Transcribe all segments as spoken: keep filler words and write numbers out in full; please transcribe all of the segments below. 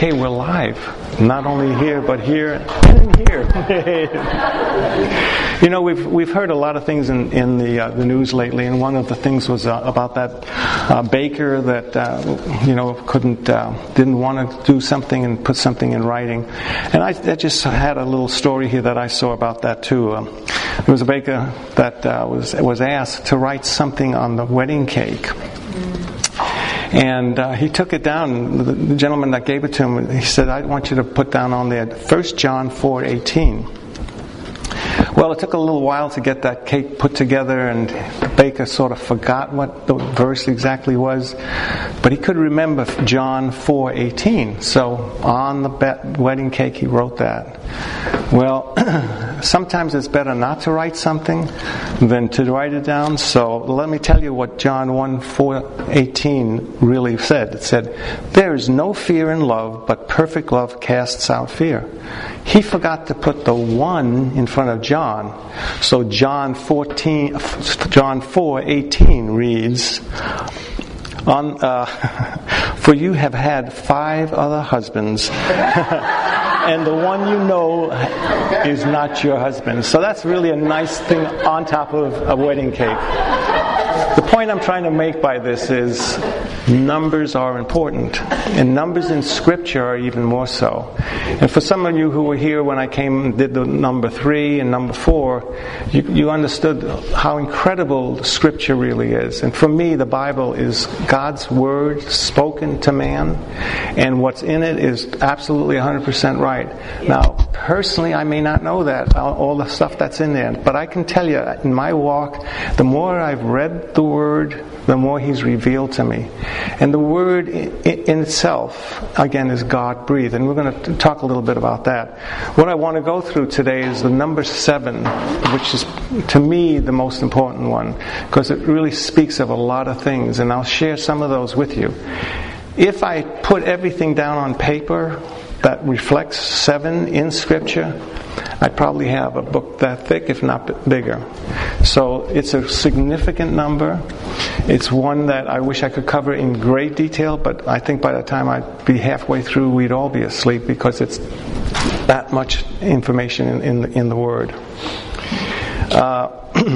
Okay, we're live. Not only here, but here and in here. You know, we've we've heard a lot of things in in the uh, the news lately, and one of the things was uh, about that uh, baker that uh, you know couldn't uh, didn't want to do something and put something in writing. And I, I just had a little story here that I saw about that too. Um, there was a baker that uh, was was asked to write something on the wedding cake. And uh, he took it down. The, the gentleman that gave it to him, he said, "I want you to put down on there First John four eighteen." Well, it took a little while to get that cake put together, and the baker sort of forgot what the verse exactly was, but he could remember John four eighteen. So on the be- wedding cake, he wrote that. Well, sometimes it's better not to write something than to write it down. So let me tell you what John one four eighteen really said. It said, "There is no fear in love, but perfect love casts out fear." He forgot to put the one in front of John. So John fourteen, John four eighteen reads, "On, uh, for you have had five other husbands." And the one you know is not your husband. So that's really a nice thing on top of a wedding cake. The point I'm trying to make by this is numbers are important. And numbers in Scripture are even more so. And for some of you who were here when I came and did the number three and number four, you, you understood how incredible Scripture really is. And for me, the Bible is God's Word spoken to man. And what's in it is absolutely one hundred percent right. Now, personally, I may not know that, all the stuff that's in there. But I can tell you, in my walk, the more I've read the Word, the more He's revealed to me. And the Word in itself, again, is God-breathed. And we're going to talk a little bit about that. What I want to go through today is the number seven, which is, to me, the most important one, because it really speaks of a lot of things. And I'll share some of those with you. If I put everything down on paper that reflects seven in Scripture, I probably have a book that thick, if not bigger. So it's a significant number. It's one that I wish I could cover in great detail, but I think by the time I'd be halfway through, we'd all be asleep because it's that much information in, in, the, in the Word. Uh,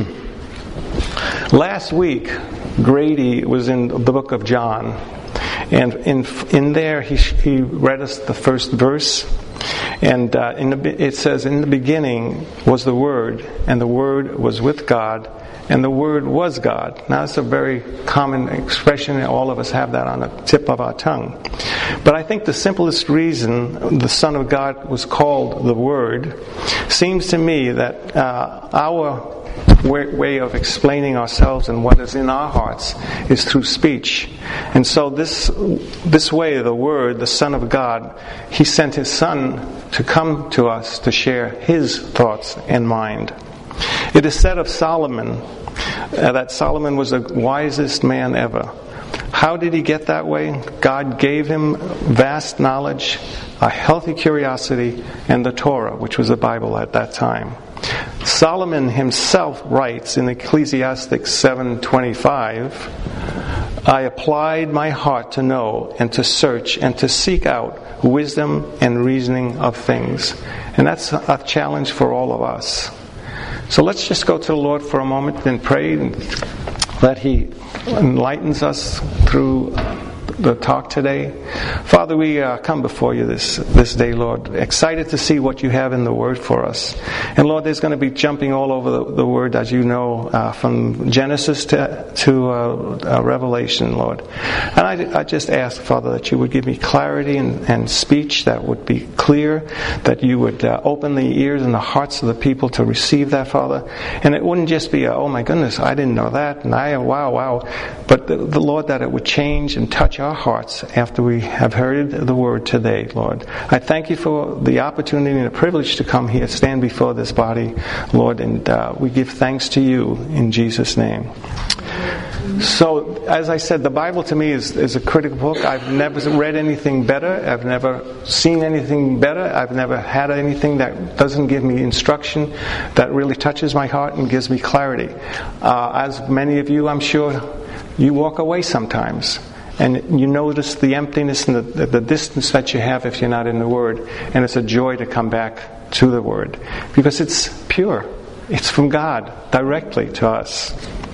last week, Grady was in the book of John. And in in there, he he read us the first verse, and uh, in the, it says, "In the beginning was the Word, and the Word was with God, and the Word was God." Now, that's a very common expression, and all of us have that on the tip of our tongue. But I think the simplest reason the Son of God was called the Word seems to me that uh, our way of explaining ourselves and what is in our hearts is through speech. And so this this way, the Word, the Son of God, He sent His Son to come to us to share His thoughts and mind. It is said of Solomon uh, that Solomon was the wisest man ever. How did he get that way? God gave him vast knowledge, a healthy curiosity, and the Torah, which was the Bible at that time. Solomon himself writes in Ecclesiastes seven twenty-five, "I applied my heart to know and to search and to seek out wisdom and reasoning of things." And that's a challenge for all of us. So let's just go to the Lord for a moment and pray and that He enlightens us through the talk today. Father, we uh, come before you this this day, Lord, excited to see what you have in the Word for us. And Lord, there's going to be jumping all over the, the Word, as you know, uh, from Genesis to, to uh, uh, Revelation, Lord. And I, I just ask, Father, that you would give me clarity and, and speech that would be clear, that you would uh, open the ears and the hearts of the people to receive that, Father. And it wouldn't just be, a, oh my goodness, I didn't know that, and I, wow, wow. But the, the Lord, that it would change and touch our hearts after we have heard the Word today, Lord. I thank you for the opportunity and the privilege to come here, stand before this body, Lord, and uh, we give thanks to you in Jesus' name. So, as I said, the Bible to me is, is a critical book. I've never read anything better. I've never seen anything better. I've never had anything that doesn't give me instruction that really touches my heart and gives me clarity. Uh, as many of you, I'm sure, you walk away sometimes. And you notice the emptiness and the, the distance that you have if you're not in the Word. And it's a joy to come back to the Word. Because it's pure. It's from God, directly to us.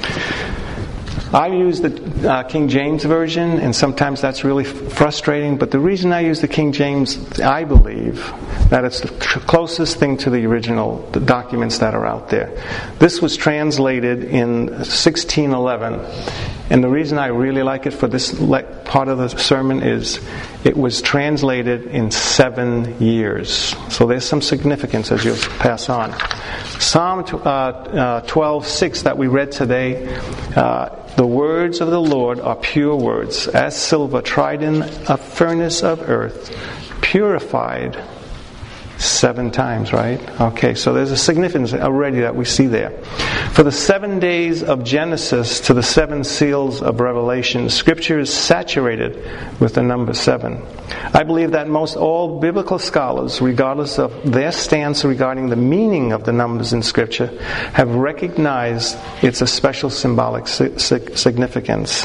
I use the uh, King James Version, and sometimes that's really f- frustrating. But the reason I use the King James, I believe that it's the tr- closest thing to the original the documents that are out there. This was translated in sixteen eleven. And the reason I really like it for this le- part of the sermon is it was translated in seven years. So there's some significance as you'll pass on. Psalm uh, uh, twelve six that we read today, uh, the words of the Lord are pure words, as silver tried in a furnace of earth, purified seven times, right? Okay, so there's a significance already that we see there. For the seven days of Genesis to the seven seals of Revelation, Scripture is saturated with the number seven. I believe that most all biblical scholars, regardless of their stance regarding the meaning of the numbers in Scripture, have recognized its a special symbolic significance.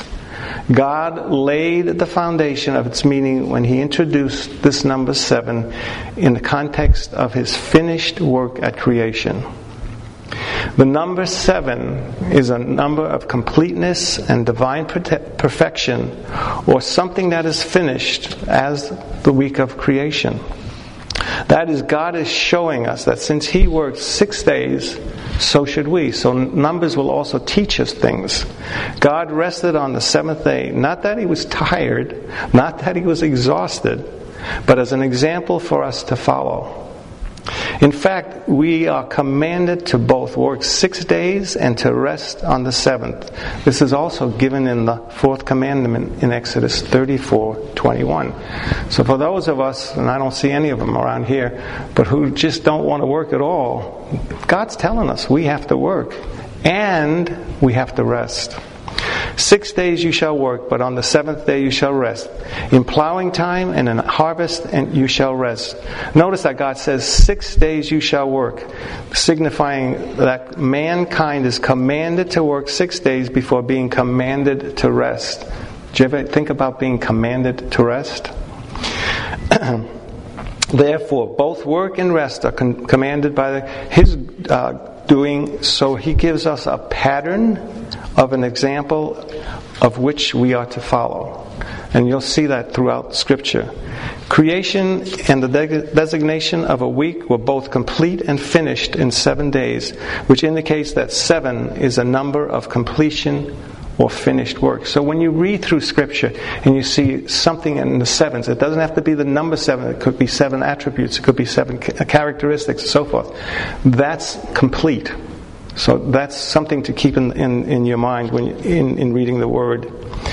God laid the foundation of its meaning when He introduced this number seven in the context of His finished work at creation. The number seven is a number of completeness and divine perfection, or something that is finished as the week of creation. That is, God is showing us that since He worked six days, so should we. So Numbers will also teach us things. God rested on the seventh day, not that He was tired, not that He was exhausted, but as an example for us to follow. In fact, we are commanded to both work six days and to rest on the seventh. This is also given in the fourth commandment in Exodus thirty-four twenty-one. So for those of us, and I don't see any of them around here, but who just don't want to work at all, God's telling us we have to work and we have to rest. Six days you shall work, but on the seventh day you shall rest. In plowing time and in harvest and you shall rest. Notice that God says six days you shall work, signifying that mankind is commanded to work six days before being commanded to rest. Do you ever think about being commanded to rest? Therefore, both work and rest are con- commanded by the, His uh, doing, so He gives us a pattern of an example of which we are to follow. And you'll see that throughout Scripture. Creation and the de- designation of a week were both complete and finished in seven days, which indicates that seven is a number of completion or finished work. So when you read through Scripture and you see something in the sevens, it doesn't have to be the number seven. It could be seven attributes. It could be seven characteristics and so forth. That's complete. So that's something to keep in in, in your mind when you, in, in reading the Word.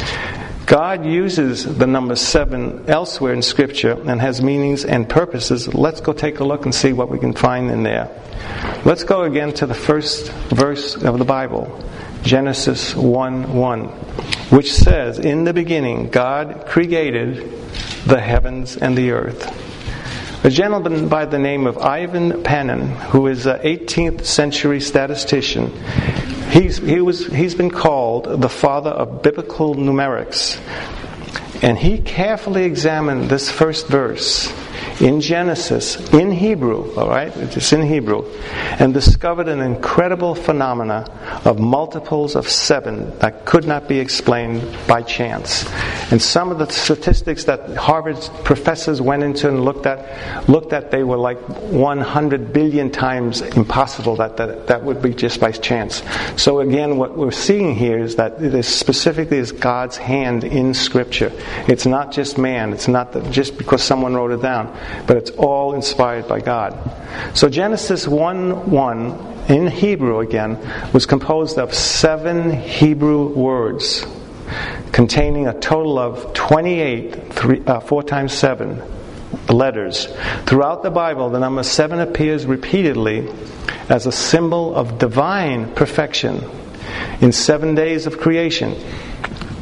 God uses the number seven elsewhere in Scripture and has meanings and purposes. Let's go take a look and see what we can find in there. Let's go again to the first verse of the Bible, Genesis one one, which says, "In the beginning God created the heavens and the earth." A gentleman by the name of Ivan Panin, who is an eighteenth century statistician, he's, he was, he's been called the father of biblical numerics. And he carefully examined this first verse in Genesis, in Hebrew, all right, it's in Hebrew, and discovered an incredible phenomena of multiples of seven that could not be explained by chance. And some of the statistics that Harvard professors went into and looked at, looked at, they were like one hundred billion times impossible that, that that would be just by chance. So again, what we're seeing here is that it is specifically is God's hand in Scripture. It's not just man. It's not that just because someone wrote it down, but it's all inspired by God. So Genesis one one in Hebrew again was composed of seven Hebrew words, containing a total of twenty-eight, three, uh, four times seven letters. Throughout the Bible, the number seven appears repeatedly as a symbol of divine perfection. In seven days of creation,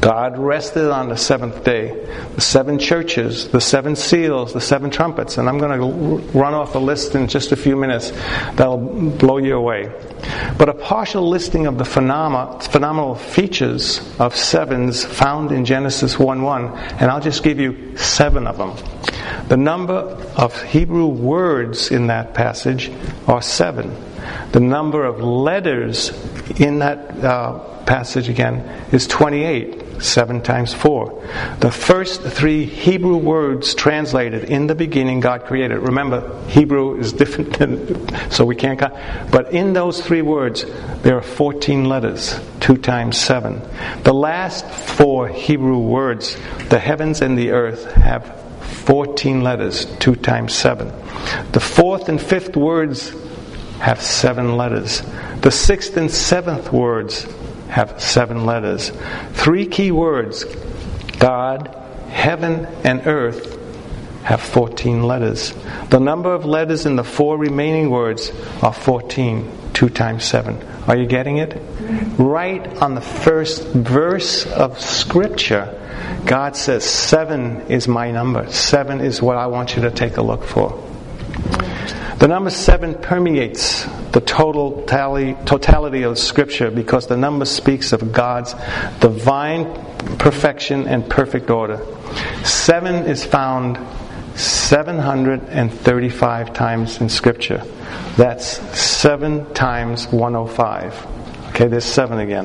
God rested on the seventh day. The seven churches, the seven seals, the seven trumpets. And I'm going to run off a list in just a few minutes that'll blow you away. But a partial listing of the phenomena, phenomenal features of sevens found in Genesis one one. And I'll just give you seven of them. The number of Hebrew words in that passage are seven. The number of letters in that uh, passage again is twenty-eight. Seven times four. The first three Hebrew words translated, in the beginning God created. Remember, Hebrew is different than, so we can't count. But in those three words, there are fourteen letters. Two times seven. The last four Hebrew words, the heavens and the earth, have fourteen letters. Two times seven. The fourth and fifth words have seven letters. The sixth and seventh words have seven letters. Three key words, God, heaven, and earth, have fourteen letters. The number of letters in the four remaining words are fourteen. Two times seven. Are you getting it? Right on the first verse of Scripture, God says seven is my number. Seven is what I want you to take a look for. The number seven permeates the total tally, totality of Scripture because the number speaks of God's divine perfection and perfect order. Seven is found seven hundred thirty-five times in Scripture. That's seven times one hundred five. Okay, there's seven again.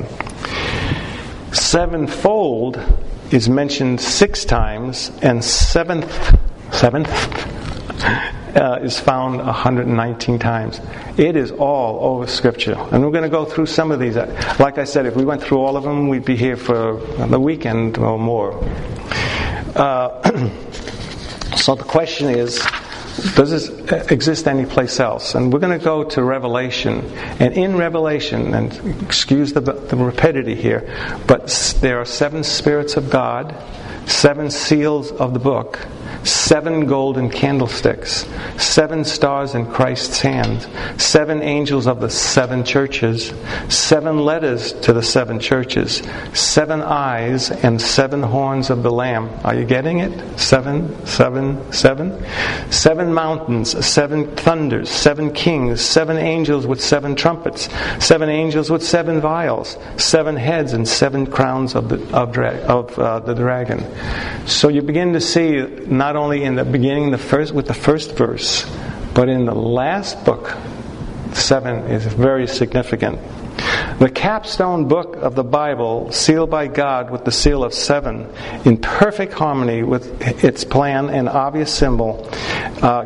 Sevenfold is mentioned six times, and seventh, seventh, Uh, is found one hundred nineteen times. It is all over Scripture. And we're going to go through some of these. Like I said, if we went through all of them, we'd be here for the weekend or more. Uh, so the question is, does this exist anyplace else? And we're going to go to Revelation. And in Revelation, and excuse the, the rapidity here, but there are seven spirits of God, seven seals of the book, seven golden candlesticks, seven stars in Christ's hand, seven angels of the seven churches, seven letters to the seven churches, seven eyes, and seven horns of the Lamb. Are you getting it? Seven, seven, seven. Seven mountains, seven thunders, seven kings, seven angels with seven trumpets, seven angels with seven vials, seven heads, and seven crowns of the of, dra- of uh, the dragon. So you begin to see not only in the beginning, the first with the first verse, but in the last book, seven is very significant. The capstone book of the Bible, sealed by God with the seal of seven, in perfect harmony with its plan and obvious symbol, uh,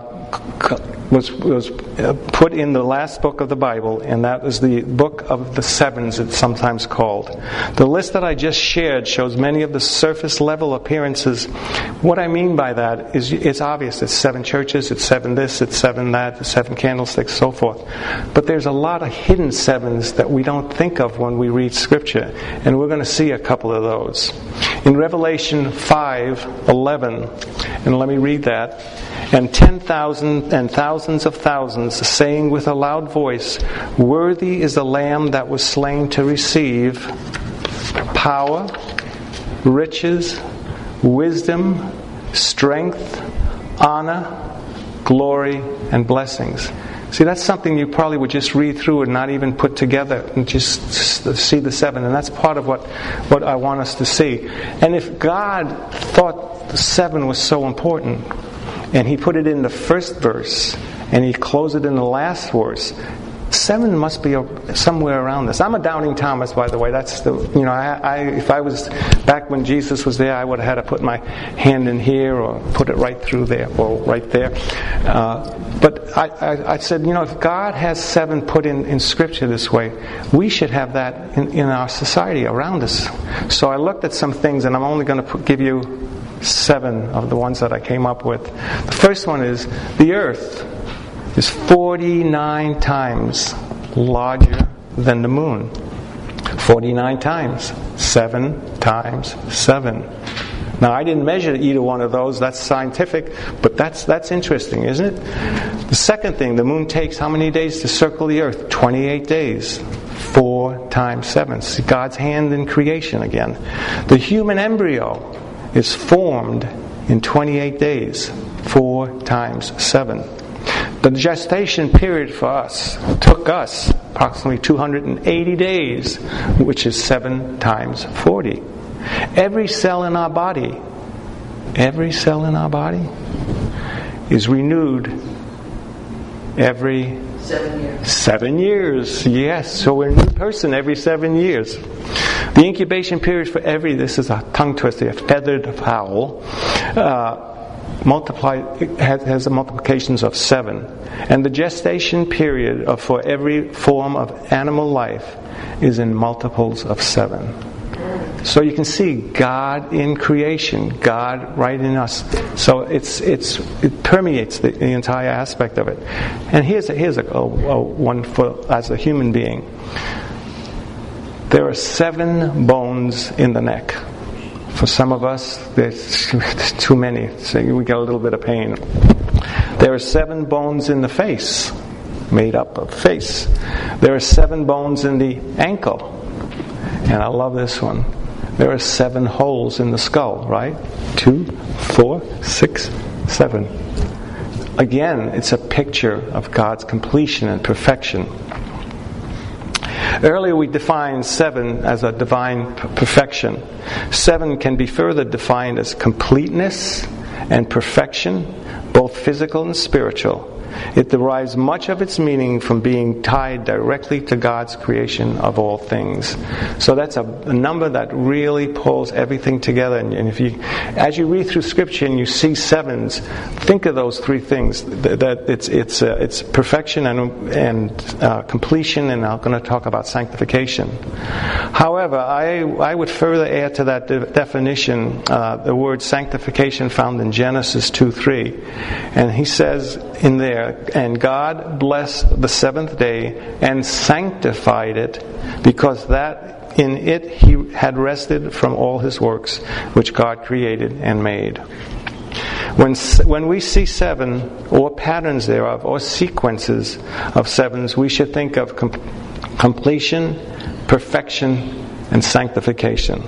was was put in the last book of the Bible, and that is the book of the sevens, it's sometimes called. The list that I just shared shows many of the surface level appearances. What I mean by that is it's obvious. It's seven churches, it's seven this, it's seven that, it's seven candlesticks, so forth. But there's a lot of hidden sevens that we don't think of when we read Scripture, and we're going to see a couple of those. In Revelation five eleven, and let me read that. And ten thousand and thousands of thousands, saying with a loud voice, "Worthy is the Lamb that was slain to receive power, riches, wisdom, strength, honor, glory, and blessings." See, that's something you probably would just read through and not even put together and just see the seven. And that's part of what, what I want us to see. And if God thought the seven was so important, and He put it in the first verse, and He closed it in the last verse, seven must be somewhere around this. I'm a doubting Thomas, by the way. That's the you know, I, I if I was back when Jesus was there, I would have had to put my hand in here or put it right through there or right there. Uh, but I, I, I said, you know, if God has seven put in, in Scripture this way, we should have that in, in our society around us. So I looked at some things, and I'm only going to put, give you seven of the ones that I came up with. The first one is the earth is forty-nine times larger than the moon. forty-nine times. Seven times seven. Now, I didn't measure either one of those. That's scientific, but that's that's interesting, isn't it? The second thing, the moon takes how many days to circle the earth? twenty-eight days. Four times seven. See God's hand in creation again. The human embryo is formed in twenty-eight days. Four times seven. The gestation period for us took us approximately two hundred eighty days, which is seven times forty. Every cell in our body, every cell in our body is renewed every seven years. Seven years, yes. So we're a new person every seven years. The incubation period for every, this is a tongue twister, a feathered fowl, uh, multiply has, has multiplications of seven, and the gestation period of, for every form of animal life is in multiples of seven. So you can see God in creation, God right in us. So it's it's it permeates the, the entire aspect of it. And here's a, here's a, a, a one for as a human being. There are seven bones in the neck. For some of us, there's too many, so we get a little bit of pain. There are seven bones in the face, made up of face. There are seven bones in the ankle, and I love this one. There are seven holes in the skull, right? Two, four, six, seven. Again, it's a picture of God's completion and perfection. Earlier we defined seven as a divine perfection. Seven can be further defined as completeness and perfection, both physical and spiritual. It derives much of its meaning from being tied directly to God's creation of all things. So that's a, a number that really pulls everything together. And, and if you, as you read through Scripture and you see sevens, think of those three things: that, that it's it's uh, it's perfection and and uh, completion. And I'm going to talk about sanctification. However, I I would further add to that de- definition uh, the word sanctification found in Genesis two three, and he says in there, and God blessed the seventh day and sanctified it, because that in it he had rested from all his works which God created and made. When when we see seven, or patterns thereof, or sequences of sevens, we should think of com- completion, perfection, and sanctification.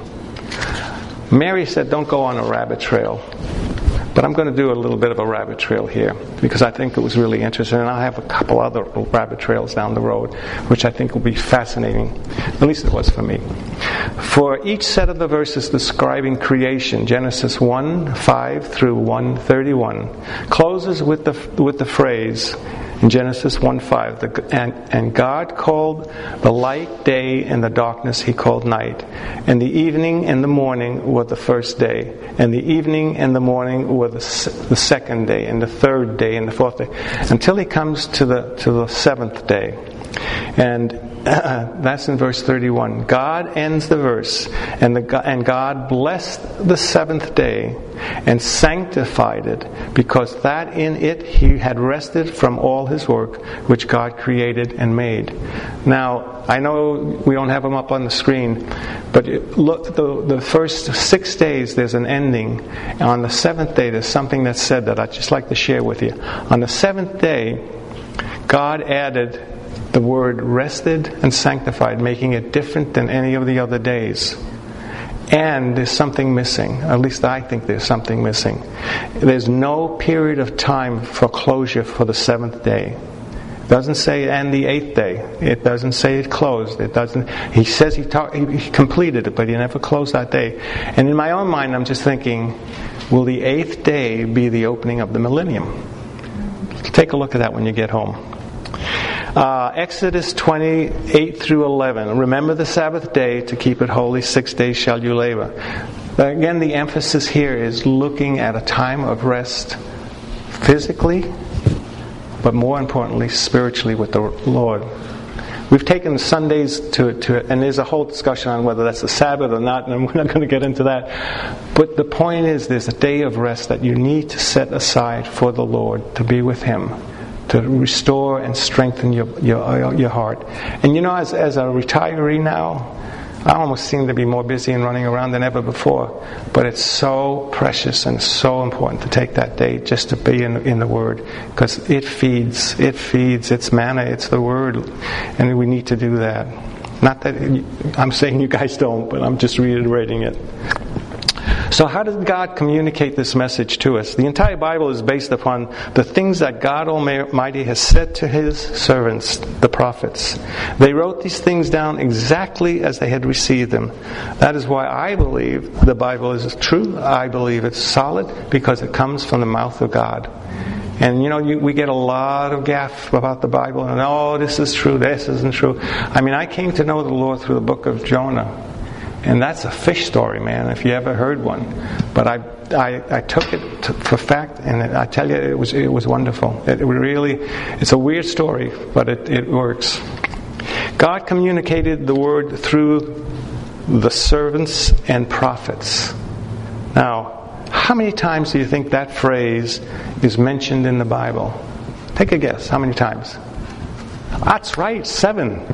Mary said, don't go on a rabbit trail. But I'm going to do a little bit of a rabbit trail here, because I think it was really interesting, and I have a couple other rabbit trails down the road, which I think will be fascinating. At least it was for me. For each set of the verses describing creation, Genesis one five through one thirty-one, closes with the with the phrase in Genesis one five, the, and, and God called the light day, and the darkness he called night. And the evening and the morning were the first day. And the evening and the morning were the, the second day, and the third day, and the fourth day. Until he comes to the to the seventh day. And uh, that's in verse thirty-one. God ends the verse, and the and God blessed the seventh day and sanctified it, because that in it he had rested from all his work which God created and made. Now, I know we don't have them up on the screen, but look, the, the first six days there's an ending. On the seventh day there's something that's said that I'd just like to share with you. On the seventh day, God added the word rested and sanctified, making it different than any of the other days. And there's something missing. At least I think there's something missing. There's no period of time for closure for the seventh day. It doesn't say and the eighth day. It doesn't say it closed. It doesn't. He says he, talk, he completed it, but he never closed that day. And in my own mind, I'm just thinking, will the eighth day be the opening of the millennium? Take a look at that when you get home. Uh, Exodus twenty-eight through eleven. Remember the Sabbath day to keep it holy. Six days shall you labor. Again, the emphasis here is looking at a time of rest physically, but more importantly, spiritually with the Lord. We've taken Sundays to, to, and there's a whole discussion on whether that's a Sabbath or not, and we're not going to get into that. But the point is, there's a day of rest that you need to set aside for the Lord, to be with Him, to restore and strengthen your your, your heart. And you know, as, as a retiree now, I almost seem to be more busy and running around than ever before. But it's so precious and so important to take that day just to be in, in the Word, because it feeds, it feeds, it's manna, it's the Word, and we need to do that. Not that I'm saying you guys don't, but I'm just reiterating it. So how does God communicate this message to us? The entire Bible is based upon the things that God Almighty has said to His servants, the prophets. They wrote these things down exactly as they had received them. That is why I believe the Bible is true. I believe it's solid because it comes from the mouth of God. And you know, you, we get a lot of gaff about the Bible, and oh, this is true, this isn't true. I mean, I came to know the Lord through the book of Jonah. And that's a fish story, man, if you ever heard one. But I I, I took it to, for fact, and it, I tell you, it was it was wonderful. It, it really, it's a weird story, but it, it works. God communicated the word through the servants and prophets. Now, how many times do you think that phrase is mentioned in the Bible? Take a guess. How many times? That's right, seven.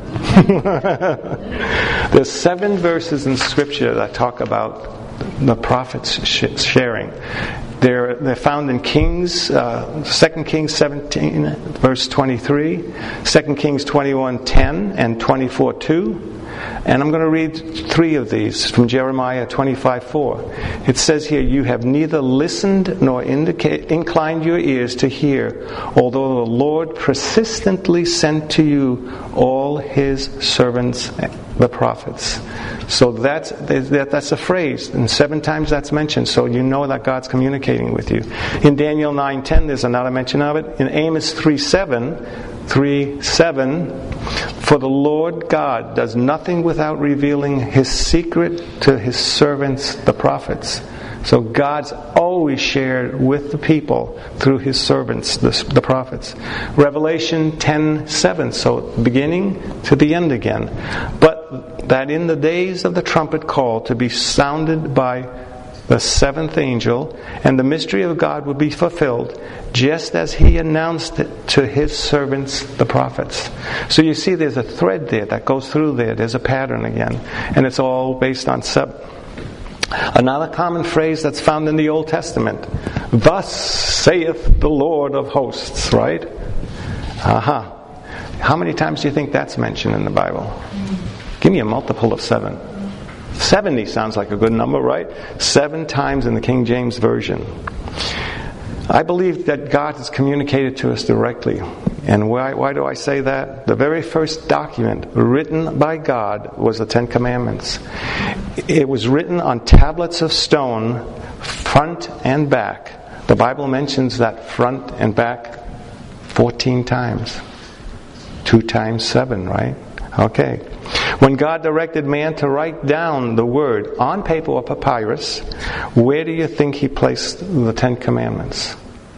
There's seven verses in Scripture that talk about the prophets sh- sharing. They're they're found in Kings, uh, Second Kings seventeen, verse twenty-three, Second Kings twenty-one, ten, and twenty-four, two. And I'm going to read three of these from Jeremiah twenty-five, four. It says here, "You have neither listened nor indicate, inclined your ears to hear, although the Lord persistently sent to you all His servants, the prophets." So that's that, that's a phrase, and seven times that's mentioned. So you know that God's communicating with you. In Daniel nine ten, there's another mention of it. In Amos three seven, three seven, "For the Lord God does nothing without revealing His secret to His servants, the prophets." So God's always shared with the people through His servants, the, the prophets. Revelation ten seven, so beginning to the end again. "But that in the days of the trumpet call to be sounded by the seventh angel, and the mystery of God would be fulfilled, just as He announced it to His servants, the prophets." So you see there's a thread there that goes through there. There's a pattern again. And it's all based on seven. Another common phrase that's found in the Old Testament. "Thus saith the Lord of hosts," right? Uh-huh. How many times do you think that's mentioned in the Bible? Give me a multiple of seven. seventy sounds like a good number, right? Seven times in the King James Version. I believe that God has communicated to us directly. And why, why do I say that? The very first document written by God was the Ten Commandments. It was written on tablets of stone, front and back. The Bible mentions that front and back fourteen times. Two times seven, right? Okay. When God directed man to write down the word on paper or papyrus, where do you think He placed the Ten Commandments?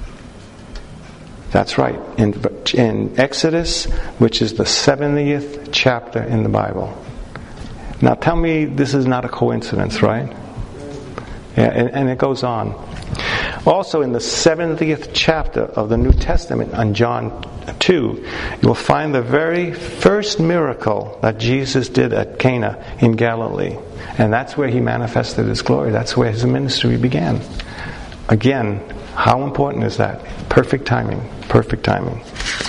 That's right, in, in Exodus, which is the seventieth chapter in the Bible. Now tell me this is not a coincidence, right? Yeah, and, and it goes on. Also in the seventieth chapter of the New Testament, on John two, you will find the very first miracle that Jesus did at Cana in Galilee. And that's where He manifested His glory. That's where His ministry began. Again, how important is that? Perfect timing. Perfect timing.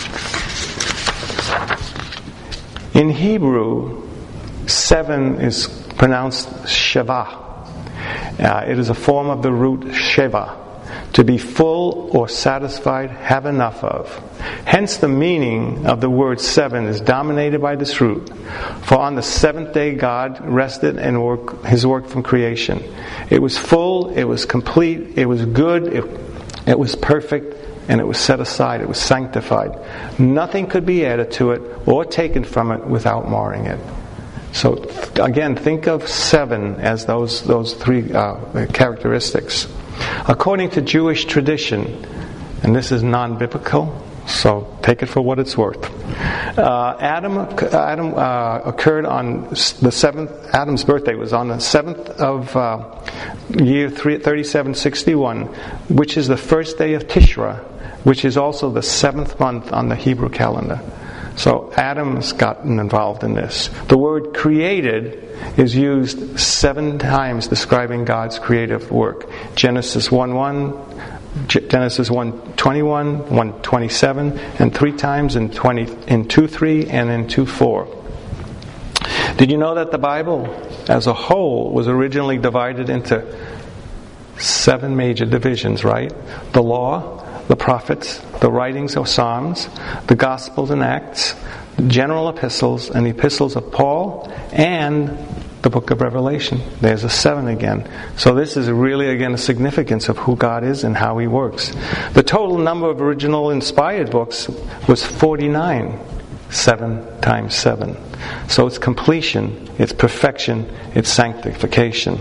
In Hebrew, seven is pronounced Sheva. Uh, it is a form of the root Sheva. To be full or satisfied, have enough of. Hence the meaning of the word seven is dominated by this root. For on the seventh day God rested and worked His work from creation. It was full, it was complete, it was good, it, it was perfect, and it was set aside, it was sanctified. Nothing could be added to it or taken from it without marring it. So again, think of seven as those, those three uh, characteristics. According to Jewish tradition, and this is non-biblical, so take it for what it's worth. Uh, Adam, Adam uh, occurred on the seventh. Adam's birthday was on the seventh of uh, year thirty-seven sixty-one, which is the first day of Tishra, which is also the seventh month on the Hebrew calendar. So Adam's gotten involved in this. The word created is used seven times describing God's creative work. Genesis one one, Genesis one twenty-one, one twenty-seven, and three times in twenty in two three and in two four. Did you know that the Bible as a whole was originally divided into seven major divisions, right? The law, the prophets, the writings of Psalms, the Gospels and Acts, the general epistles, and the epistles of Paul, and the book of Revelation. There's a seven again. So this is really, again, the significance of who God is and how He works. The total number of original inspired books was forty-nine. Seven times seven. So it's completion, it's perfection, it's sanctification.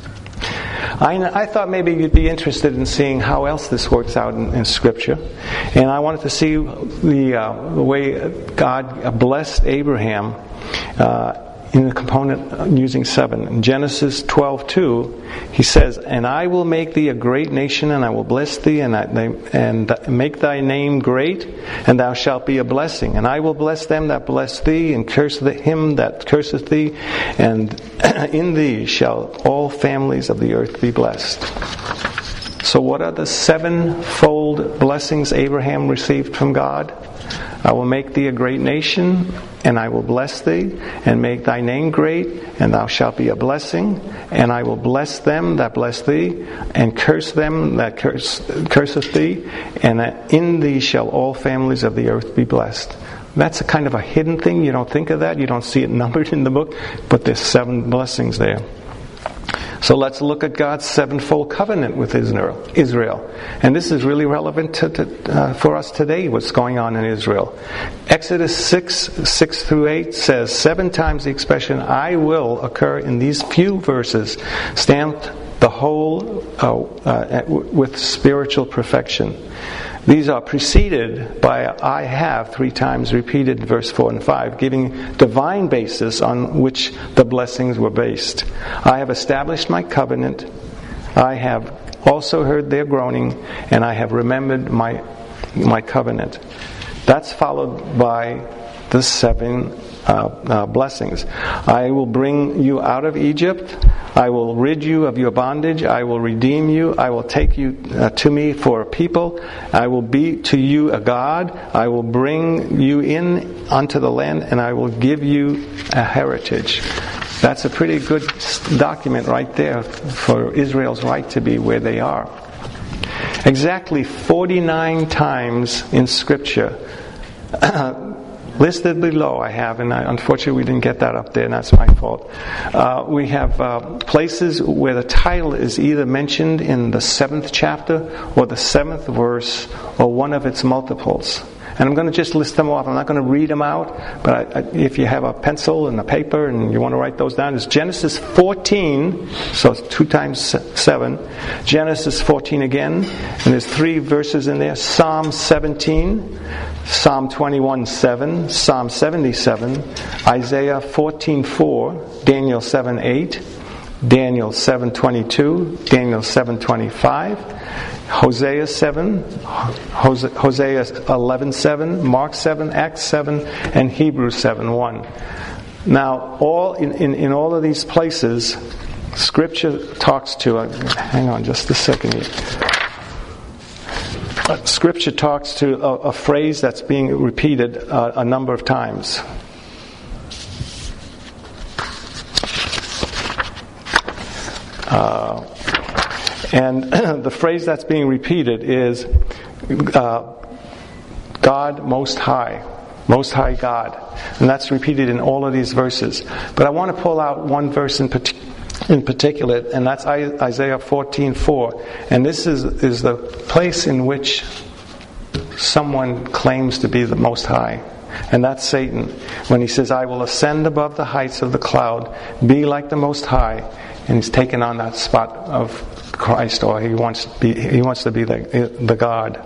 I, I thought maybe you'd be interested in seeing how else this works out in, in Scripture. And I wanted to see the, uh, the way God blessed Abraham uh, in the component using seven. In Genesis twelve two, He says, "And I will make thee a great nation, and I will bless thee, and, I, and make thy name great, and thou shalt be a blessing. And I will bless them that bless thee, and curse the, him that curseth thee, and in thee shall all families of the earth be blessed." So what are the sevenfold blessings Abraham received from God? "I will make thee a great nation, and I will bless thee, and make thy name great, and thou shalt be a blessing. And I will bless them that bless thee, and curse them that curse, curseth thee, and in thee shall all families of the earth be blessed." That's a kind of a hidden thing. You don't think of that. You don't see it numbered in the book, but there's seven blessings there. So let's look at God's sevenfold covenant with Israel. Israel, and this is really relevant to, to, uh, for us today. What's going on in Israel? Exodus six six through eight says seven times the expression "I will" occur in these few verses, stamped the whole uh, uh, with spiritual perfection. These are preceded by "I have" three times repeated in verse four and five, giving divine basis on which the blessings were based. "I have established my covenant. I have also heard their groaning, and I have remembered my my covenant." That's followed by the seven uh, uh, blessings. "I will bring you out of Egypt. I will rid you of your bondage. I will redeem you. I will take you uh, to me for a people. I will be to you a God. I will bring you in unto the land, and I will give you a heritage." That's a pretty good document right there for Israel's right to be where they are. Exactly forty-nine times in Scripture, listed below I have, and I, unfortunately we didn't get that up there, and that's my fault. Uh, we have uh, places where the title is either mentioned in the seventh chapter or the seventh verse or one of its multiples. And I'm going to just list them off. I'm not going to read them out, but I, I, if you have a pencil and a paper and you want to write those down, it's Genesis fourteen, so it's two times seven. Genesis fourteen again, and there's three verses in there. Psalm seventeen, Psalm twenty-one seven, Psalm seventy-seven, Isaiah fourteen four, Daniel seven eight, Daniel seven twenty-two, Daniel seven twenty-five, Hosea seven, Hosea eleven seven, Mark seven, Acts seven, and Hebrews seven one. Now, all in, in, in all of these places, Scripture talks to. Uh, hang on, just a second here. Uh, Scripture talks to a, a phrase that's being repeated uh, a number of times. Uh, and the phrase that's being repeated is uh, God Most High, Most High God. And that's repeated in all of these verses. But I want to pull out one verse in particular. In particular, and that's Isaiah fourteen four, and this is is the place in which someone claims to be the Most High, and that's Satan. When he says, "I will ascend above the heights of the cloud, be like the Most High," and he's taken on that spot of Christ, or he wants to be he wants to be the the God.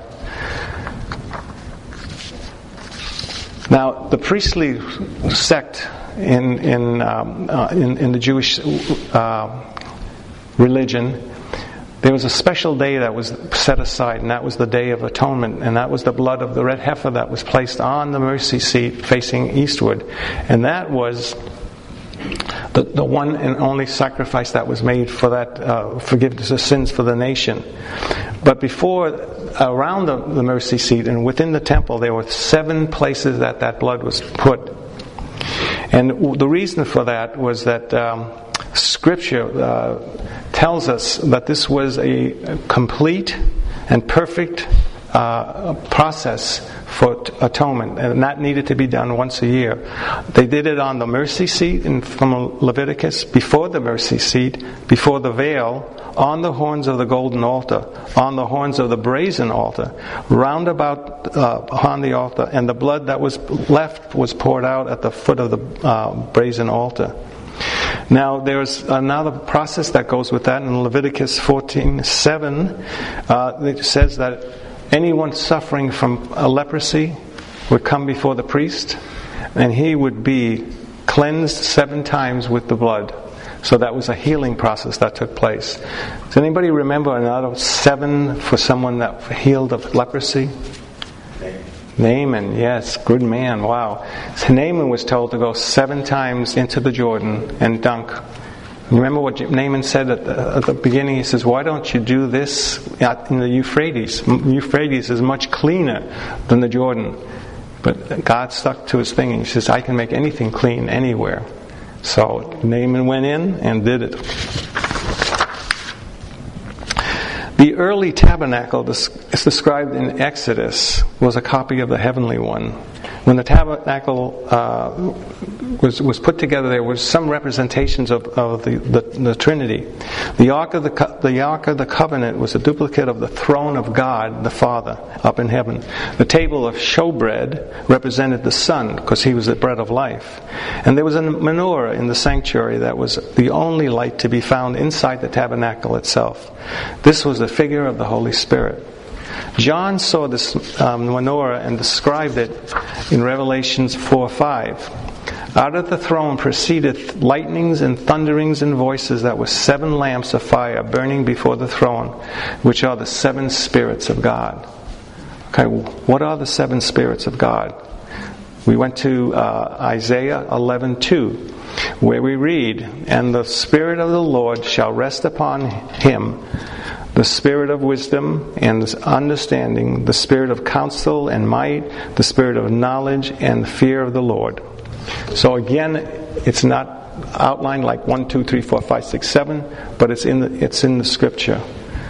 Now, the priestly sect in in um, uh, in, in the Jewish uh, religion, there was a special day that was set aside, and that was the Day of Atonement, and that was the blood of the red heifer that was placed on the mercy seat facing eastward, and that was the, the one and only sacrifice that was made for that uh, forgiveness of sins for the nation. But before, around the, the mercy seat and within the temple, there were seven places that that blood was put. And w- the reason for that was that um, Scripture uh, tells us that this was a complete and perfect uh, process for t- atonement, and that needed to be done once a year. They did it on the mercy seat in, from Leviticus, before the mercy seat, before the veil, on the horns of the golden altar, on the horns of the brazen altar, round about uh, on the altar, and the blood that was left was poured out at the foot of the uh, brazen altar. Now, there's another process that goes with that in Leviticus fourteen seven. Uh, it says that anyone suffering from a leprosy would come before the priest, and he would be cleansed seven times with the blood. So that was a healing process that took place. Does anybody remember another seven for someone that healed of leprosy? Naaman, yes, good man, wow. So Naaman was told to go seven times into the Jordan and dunk. Remember what Naaman said at the, at the beginning? He says, why don't you do this in the Euphrates? Euphrates is much cleaner than the Jordan. But God stuck to his thing, and he says, I can make anything clean anywhere. So Naaman went in and did it. The early tabernacle is described in Exodus was a copy of the heavenly one. When the tabernacle uh, was was put together, there were some representations of, of the, the, the Trinity. The Ark of the the Ark of the Covenant was a duplicate of the throne of God, the Father, up in heaven. The table of showbread represented the Son, because he was the bread of life. And there was a menorah in the sanctuary that was the only light to be found inside the tabernacle itself. This was the figure of the Holy Spirit. John saw this um, menorah and described it in Revelations four five. Out of the throne proceeded lightnings and thunderings and voices that were seven lamps of fire burning before the throne, which are the seven spirits of God. Okay, what are the seven spirits of God? We went to uh, Isaiah eleven two, where we read, and the Spirit of the Lord shall rest upon him, the spirit of wisdom and understanding, the spirit of counsel and might, the spirit of knowledge and fear of the Lord. So again, it's not outlined like one, two, three, four, five, six, seven, but it's in the, it's in the Scripture.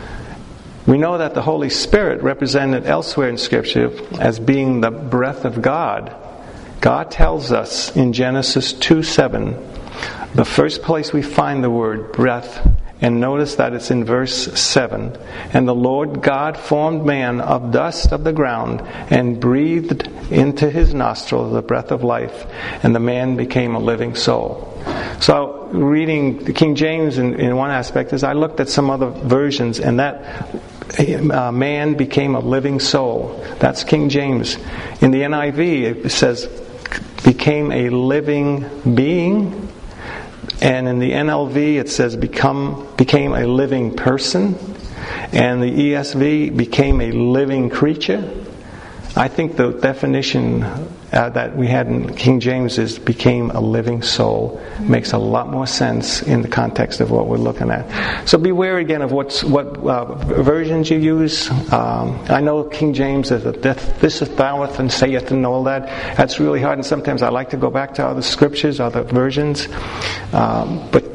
We know that the Holy Spirit represented elsewhere in Scripture as being the breath of God. God tells us in Genesis two seven, the first place we find the word breath. And notice that it's in verse seven. And the Lord God formed man of dust of the ground and breathed into his nostrils the breath of life, and the man became a living soul. So reading the King James in, in one aspect is I looked at some other versions, and that uh, man became a living soul. That's King James. In the N I V it says became a living being. And in the N L V it says become became a living person, and the E S V became a living creature. I think the definition uh, that we had in King James is became a living soul. Makes a lot more sense in the context of what we're looking at. So beware again of what's, what uh, versions you use. Um, I know King James is that this is thoueth and saith and all that. That's really hard, and sometimes I like to go back to other scriptures, other versions. Um, but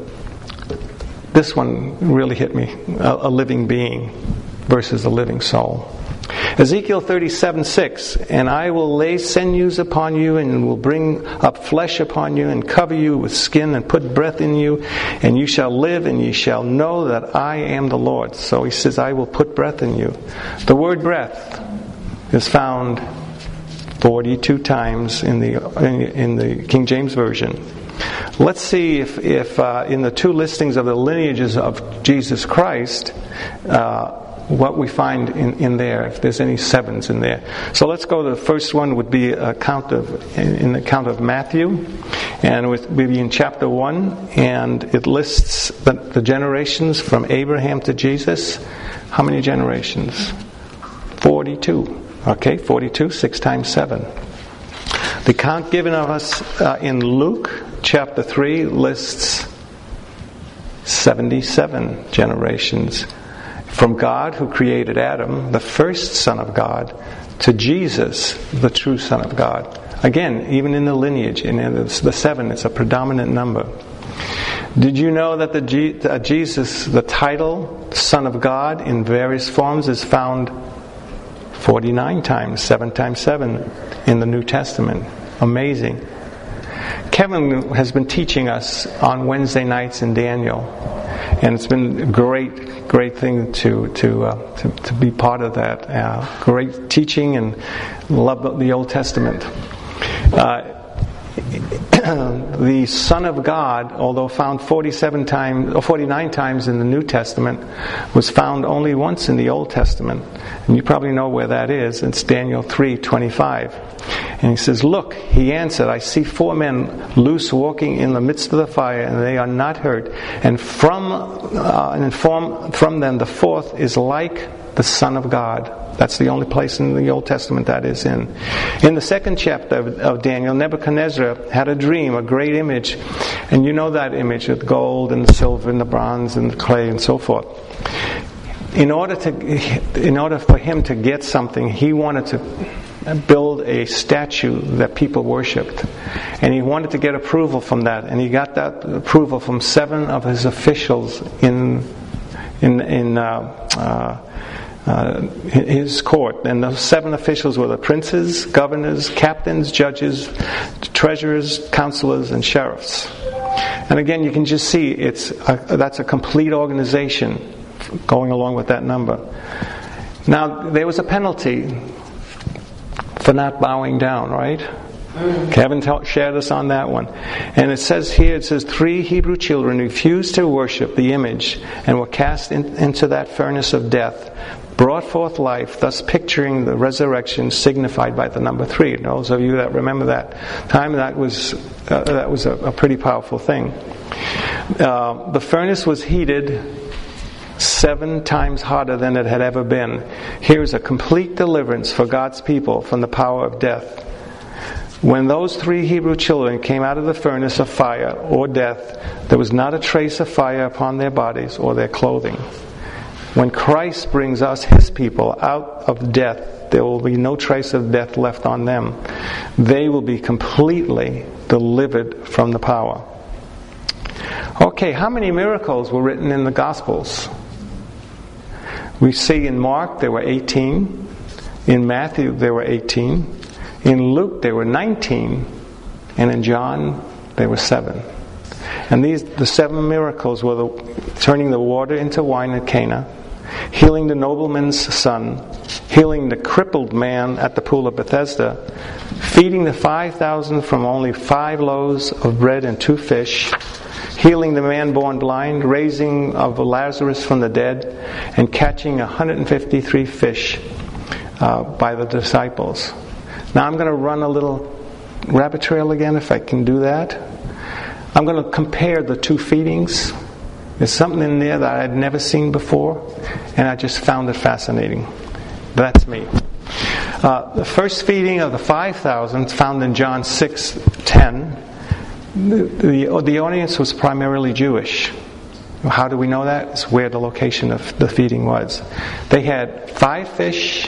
this one really hit me. A, a living being versus a living soul. Ezekiel thirty-seven six, and I will lay sinews upon you, and will bring up flesh upon you, and cover you with skin, and put breath in you, and you shall live, and ye shall know that I am the Lord. So he says, I will put breath in you. The word breath is found forty-two times in the in, in the King James Version. Let's see if, if uh, in the two listings of the lineages of Jesus Christ, uh, what we find in, in there, if there's any sevens in there. So let's go to the first one would be a count of in the account of Matthew, and with maybe in chapter one, and it lists the, the generations from Abraham to Jesus. How many generations? Forty-two. Okay, forty-two, six times seven. The count given of us uh, in Luke chapter three lists seventy-seven generations. From God, who created Adam, the first Son of God, to Jesus, the true Son of God. Again, even in the lineage, in the seven, it's a predominant number. Did you know that the G, uh, Jesus, the title Son of God, in various forms is found forty-nine times, seven times seven in the New Testament? Amazing. Kevin has been teaching us on Wednesday nights in Daniel, and it's been a great, great thing to to uh, to, to be part of that. Uh, great teaching, and love the Old Testament. Uh, the Son of God, although found forty-seven times or forty-nine times in the New Testament, was found only once in the Old Testament, and you probably know where that is. It's Daniel three twenty-five, and he says, "Look," he answered, "I see four men loose walking in the midst of the fire, and they are not hurt. And from uh, and from from them the fourth is like the Son of God." That's the only place in the Old Testament that is in. In the second chapter of, of Daniel, Nebuchadnezzar had a dream, a great image. And you know that image with gold and the silver and the bronze and the clay and so forth. In order to, in order for him to get something, he wanted to build a statue that people worshipped. And he wanted to get approval from that. And he got that approval from seven of his officials in, in, in, uh, uh, Uh, his court. And those seven officials were the princes, governors, captains, judges, treasurers, counselors, and sheriffs. And again, you can just see it's a, that's a complete organization going along with that number. Now, there was a penalty for not bowing down, right? Kevin t- shared us on that one. And it says here, it says, three Hebrew children refused to worship the image and were cast in, into that furnace of death, brought forth life, thus picturing the resurrection signified by the number three. And those of you that remember that time, that was uh, that was a, a pretty powerful thing. Uh, the furnace was heated seven times hotter than it had ever been. Here's a complete deliverance for God's people from the power of death. When those three Hebrew children came out of the furnace of fire or death, there was not a trace of fire upon their bodies or their clothing. When Christ brings us, His people, out of death, there will be no trace of death left on them. They will be completely delivered from the power. Okay, how many miracles were written in the Gospels? We see in Mark there were eighteen. In Matthew there were eighteen. In Luke there were nineteen. And in John there were seven. And these, the seven miracles were the, turning the water into wine at Cana, healing the nobleman's son, healing the crippled man at the pool of Bethesda, feeding the five thousand from only five loaves of bread and two fish, healing the man born blind, raising of Lazarus from the dead, and catching one hundred fifty-three fish uh, by the disciples. Now I'm going to run a little rabbit trail again, if I can do that. I'm going to compare the two feedings. There's something in there that I had never seen before, and I just found it fascinating. That's me. Uh, the first feeding of the five thousand, found in John six ten, the, the, the audience was primarily Jewish. How do we know that? It's where the location of the feeding was. They had five fish,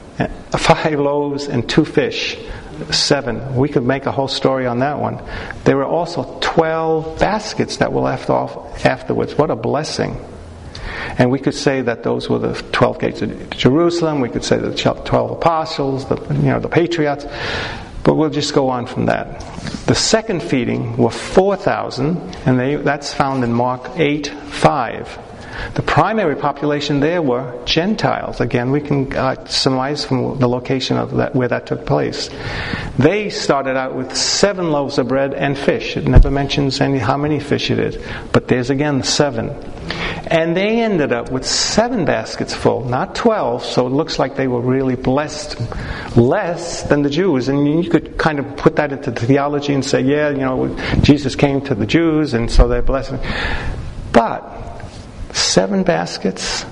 five loaves, and two fish. Seven. We could make a whole story on that one. There were also twelve baskets that were left off afterwards. What a blessing. And we could say that those were the twelve gates of Jerusalem. We could say the twelve apostles, the, you know, the patriots. But we'll just go on from that. The second feeding were four thousand, and they, that's found in Mark eight five. The primary population there were Gentiles. Again, we can uh, surmise from the location of that where that took place. They started out with seven loaves of bread and fish. It never mentions any how many fish it is, but there's again seven. And they ended up with seven baskets full, not twelve. So it looks like they were really blessed less than the Jews. And you could kind of put that into theology and say, yeah, you know, Jesus came to the Jews, and so they're blessed. But Seven baskets?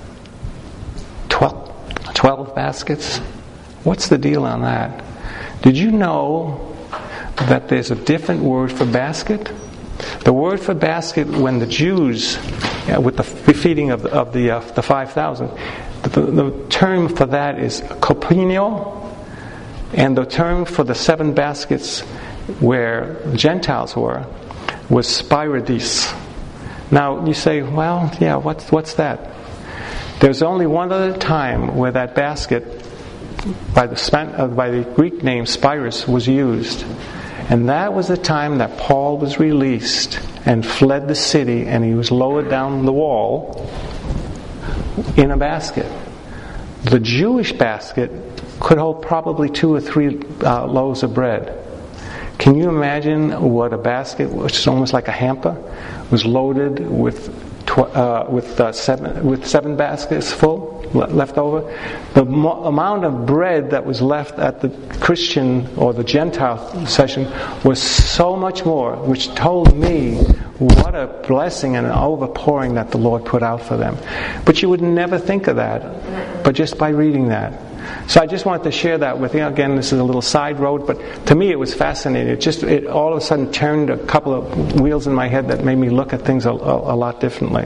Twelve, twelve baskets? What's the deal on that? Did you know that there's a different word for basket? The word for basket, when the Jews, uh, with the feeding of the, of the, uh, the five thousand, the, the term for that is kopinio, And the term for the seven baskets where Gentiles were was Spirides. Now you say, well, yeah, what's, what's that? There's only one other time where that basket by the, Span- uh, by the Greek name Spirus was used. And that was the time that Paul was released and fled the city, and he was lowered down the wall in a basket. The Jewish basket could hold probably two or three uh, loaves of bread. Can you imagine what a basket, which is almost like a hamper, was loaded with tw- uh, with uh, seven with seven baskets full le- left over? The mo- amount of bread that was left at the Christian or the Gentile session was so much more, which told me what a blessing and an overpouring that the Lord put out for them. But you would never think of that, but just by reading that. So I just wanted to share that with you. Again, this is a little side road, but to me it was fascinating. It just it all of a sudden turned a couple of wheels in my head that made me look at things a, a, a lot differently.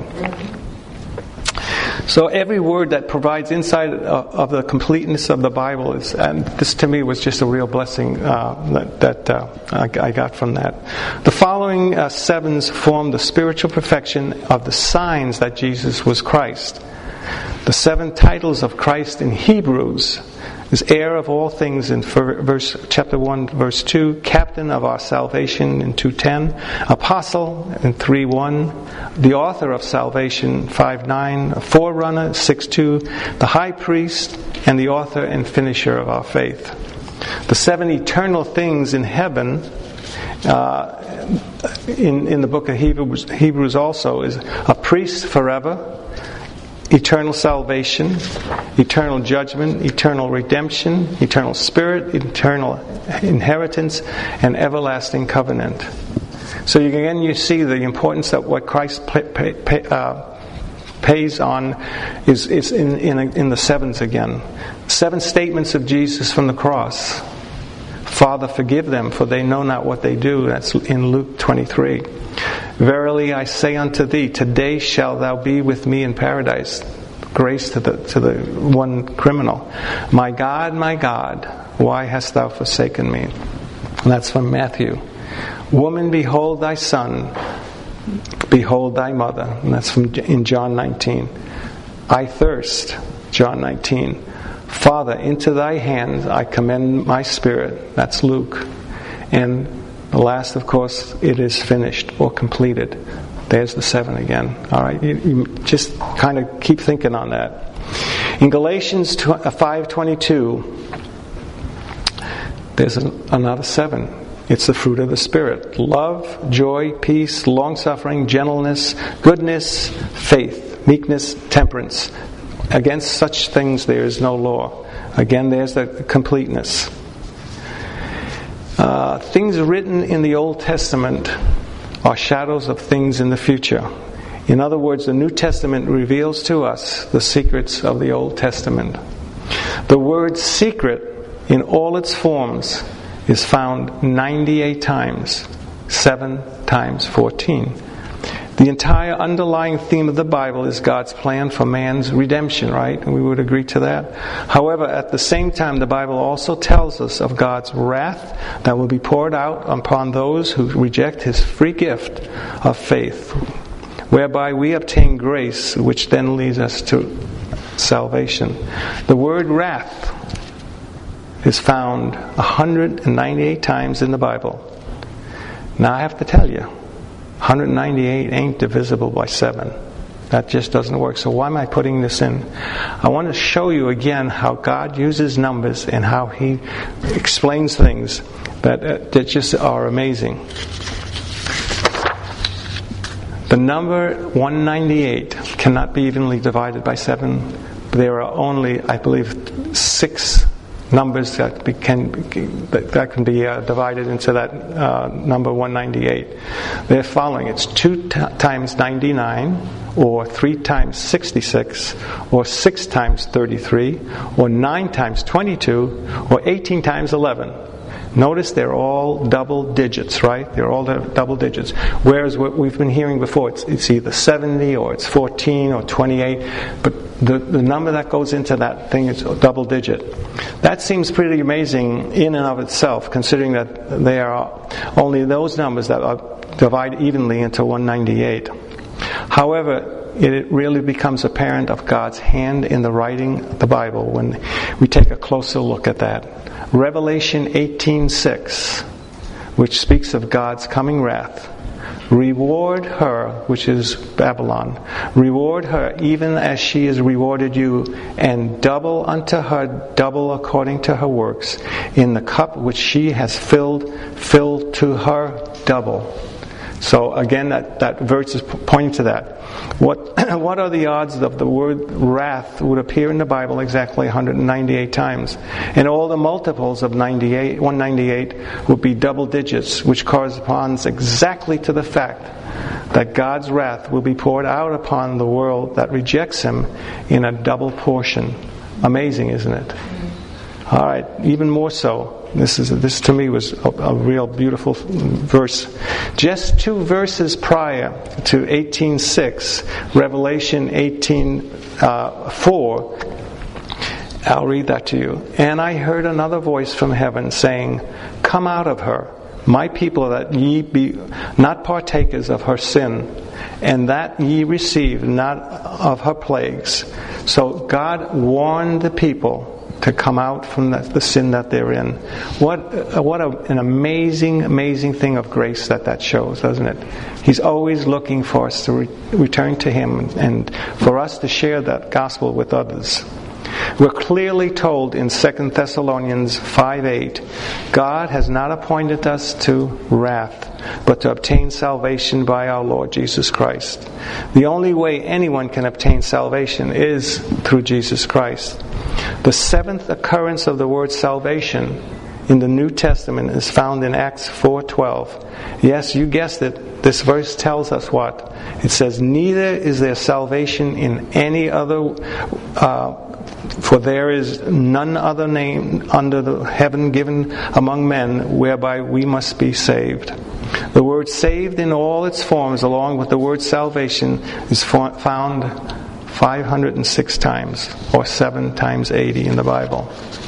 So every word that provides insight of the completeness of the Bible is, and this to me was just a real blessing uh, that, that uh, I, I got from that. The following uh, sevens form the spiritual perfection of the signs that Jesus was Christ. The seven titles of Christ in Hebrews is heir of all things in verse chapter one, verse two, captain of our salvation in two ten, apostle in three one, the author of salvation five nine, forerunner six two, the high priest and the author and finisher of our faith. The seven eternal things in heaven uh, in, in the book of Hebrews, Hebrews also is a priest forever, eternal salvation, eternal judgment, eternal redemption, eternal spirit, eternal inheritance, and everlasting covenant. So again, you see the importance that what Christ pay, pay, pay, uh, pays on is, is in, in, in the sevens again. Seven statements of Jesus from the cross. Father, forgive them, for they know not what they do. That's in Luke twenty-three. Verily I say unto thee, today shalt thou be with me in paradise. Grace to the to the one criminal. My God, my God, why hast thou forsaken me? And that's from Matthew. Woman, behold thy son. Behold thy mother. And that's from in John nineteen. I thirst. John nineteen. Father, into thy hands I commend my spirit. That's Luke. And the last, of course, it is finished or completed. There's the seven again. All right, you, you just kind of keep thinking on that. In Galatians five twenty-two, there's an, another seven. It's the fruit of the Spirit: love, joy, peace, long-suffering, gentleness, goodness, faith, meekness, temperance. Against such things there is no law. Again, there's the completeness. Uh, things written in the Old Testament are shadows of things in the future. In other words, the New Testament reveals to us the secrets of the Old Testament. The word secret in all its forms is found ninety-eight times, seven times fourteen. The entire underlying theme of the Bible is God's plan for man's redemption, right? And we would agree to that. However, at the same time, the Bible also tells us of God's wrath that will be poured out upon those who reject His free gift of faith, whereby we obtain grace, which then leads us to salvation. The word wrath is found one hundred ninety-eight times in the Bible. Now I have to tell you, one hundred ninety-eight ain't divisible by seven. That just doesn't work. So why am I putting this in? I want to show you again how God uses numbers and how He explains things that, uh, that just are amazing. The number one hundred ninety-eight cannot be evenly divided by seven. There are only, I believe, six numbers that, be, can, that, that can be uh, divided into that uh, number one hundred ninety-eight. They're following. It's two t- times ninety-nine, or three times sixty-six, or six times thirty-three, or nine times twenty-two, or eighteen times eleven. Notice they're all double digits, right? They're all double digits. Whereas what we've been hearing before, it's, it's either seventy or it's fourteen or twenty-eight, but the, the number that goes into that thing is double digit. That seems pretty amazing in and of itself, considering that there are only those numbers that are divided evenly into one hundred ninety-eight. However, it really becomes apparent of God's hand in the writing of the Bible when we take a closer look at that. Revelation eighteen six, which speaks of God's coming wrath. Reward her, which is Babylon. Reward her even as she has rewarded you, and double unto her double according to her works. In the cup which she has filled, fill to her double. So again, that, that verse is pointing to that. What what are the odds of the word wrath would appear in the Bible exactly one hundred ninety-eight times? And all the multiples of ninety-eight, one hundred ninety-eight would be double digits, which corresponds exactly to the fact that God's wrath will be poured out upon the world that rejects Him in a double portion. Amazing, isn't it? All right, even more so. This is this to me was a, a real beautiful verse. Just two verses prior to eighteen six, Revelation eighteen four. I'll read that to you. And I heard another voice from heaven saying, "Come out of her, my people, that ye be not partakers of her sin, and that ye receive not of her plagues." So God warned the people to come out from the, the sin that they're in. What what a, an amazing, amazing thing of grace that that shows, doesn't it? He's always looking for us to re- return to Him and for us to share that gospel with others. We're clearly told in Second Thessalonians five eight, God has not appointed us to wrath, but to obtain salvation by our Lord Jesus Christ. The only way anyone can obtain salvation is through Jesus Christ. The seventh occurrence of the word salvation in the New Testament is found in Acts four twelve. Yes, you guessed it. This verse tells us what? It says, "Neither is there salvation in any other, uh, for there is none other name under the heaven given among men whereby we must be saved." The word saved in all its forms, along with the word salvation, is found five hundred six times, or seven times eighty in the Bible.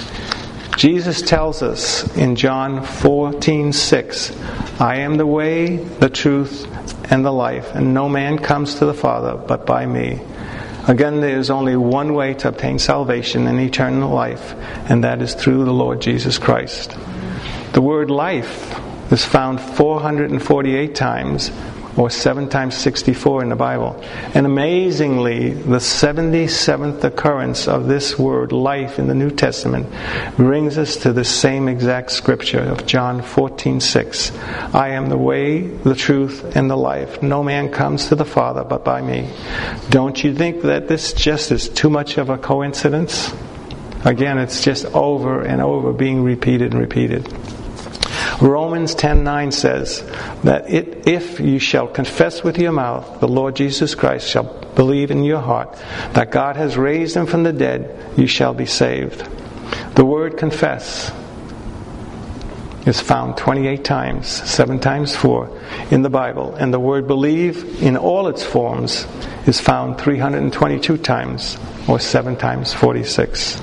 Jesus tells us in John fourteen six, "I am the way, the truth, and the life, and no man comes to the Father but by me." Again, there is only one way to obtain salvation and eternal life, and that is through the Lord Jesus Christ. The word life is found four hundred forty-eight times, or seven times sixty-four in the Bible. And amazingly, the seventy-seventh occurrence of this word, life, in the New Testament brings us to the same exact scripture of John fourteen six. "I am the way, the truth, and the life. No man comes to the Father but by me." Don't you think that this just is too much of a coincidence? Again, it's just over and over being repeated and repeated. Romans ten nine says that it, if you shall confess with your mouth the Lord Jesus Christ, shall believe in your heart that God has raised Him from the dead, you shall be saved. The word confess is found twenty-eight times, seven times four, in the Bible. And the word believe in all its forms is found three hundred twenty-two times, or seven times forty-six.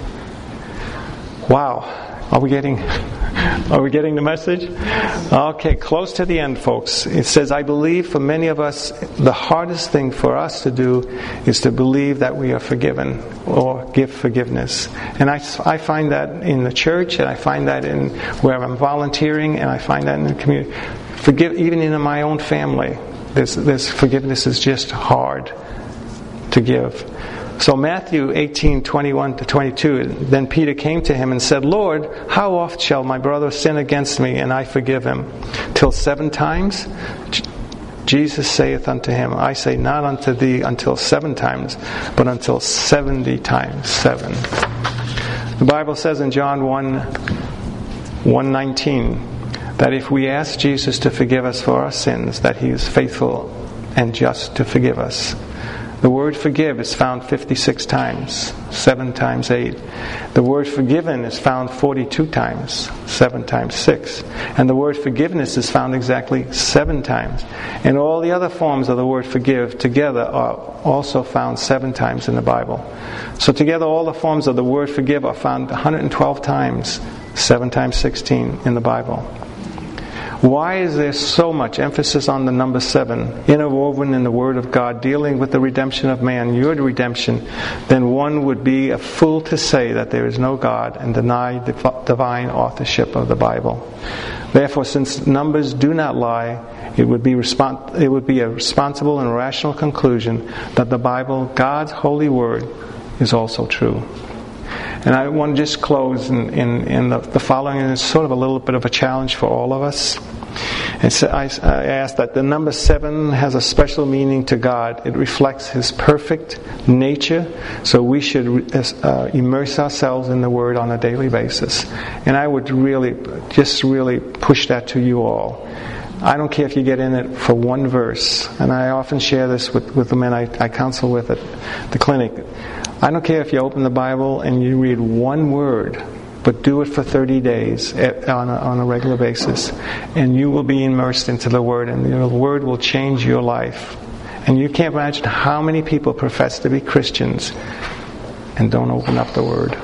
Wow. Are we getting... Are we getting the message? Okay, close to the end, folks. It says, I believe for many of us, the hardest thing for us to do is to believe that we are forgiven or give forgiveness. And I, I find that in the church, and I find that in where I'm volunteering, and I find that in the community. Forgive, even in my own family, this, this forgiveness is just hard to give. So Matthew eighteen twenty-one to twenty-two, then Peter came to him and said, Lord, how oft shall my brother sin against me, and I forgive him? Till seven times? Jesus saith unto him, I say not unto thee until seven times, but until seventy times seven. The Bible says in John one, one nineteen, that if we ask Jesus to forgive us for our sins, that He is faithful and just to forgive us. The word forgive is found fifty-six times, seven times eight. The word forgiven is found forty-two times, seven times six. And the word forgiveness is found exactly seven times. And all the other forms of the word forgive together are also found seven times in the Bible. So together all the forms of the word forgive are found one hundred twelve times, seven times sixteen in the Bible. Why is there so much emphasis on the number seven, interwoven in the Word of God, dealing with the redemption of man, your redemption? Then one would be a fool to say that there is no God and deny the divine authorship of the Bible. Therefore, since numbers do not lie, it would be respons- it would be a responsible and rational conclusion that the Bible, God's holy Word, is also true. And I want to just close in, in, in the, the following, and it's sort of a little bit of a challenge for all of us. And so I, I ask that the number seven has a special meaning to God. It reflects His perfect nature, so we should uh, immerse ourselves in the Word on a daily basis. And I would really, just really push that to you all. I don't care if you get in it for one verse, and I often share this with, with the men I, I counsel with at the clinic. I don't care if you open the Bible and you read one word, but do it for thirty days on a, on a regular basis, and you will be immersed into the Word, and the Word will change your life. And you can't imagine how many people profess to be Christians and don't open up the Word.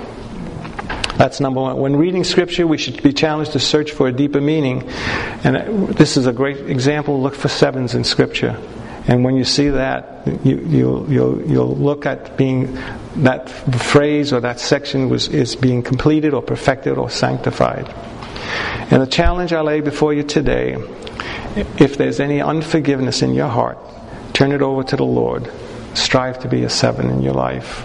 That's number one. When reading Scripture, we should be challenged to search for a deeper meaning. And this is a great example. Look for sevens in Scripture. And when you see that, you, you'll, you'll, you'll look at being that phrase or that section was is being completed or perfected or sanctified. And the challenge I lay before you today, if there's any unforgiveness in your heart, turn it over to the Lord. Strive to be a seven in your life.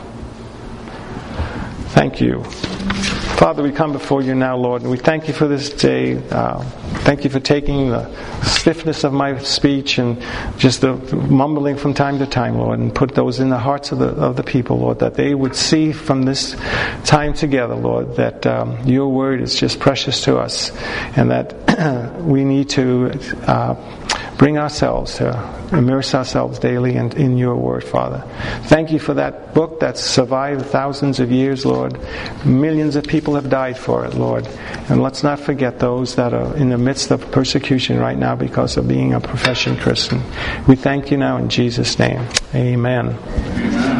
Thank you. Father, we come before you now, Lord, and we thank you for this day. Uh, thank you for taking the stiffness of my speech and just the mumbling from time to time, Lord, and put those in the hearts of the of the people, Lord, that they would see from this time together, Lord, that um, your word is just precious to us, and that we need to uh, bring ourselves to immerse ourselves daily in, in your word, Father. Thank you for that book that's survived thousands of years, Lord. Millions of people have died for it, Lord. And let's not forget those that are in the midst of persecution right now because of being a professing Christian. We thank you now in Jesus' name. Amen.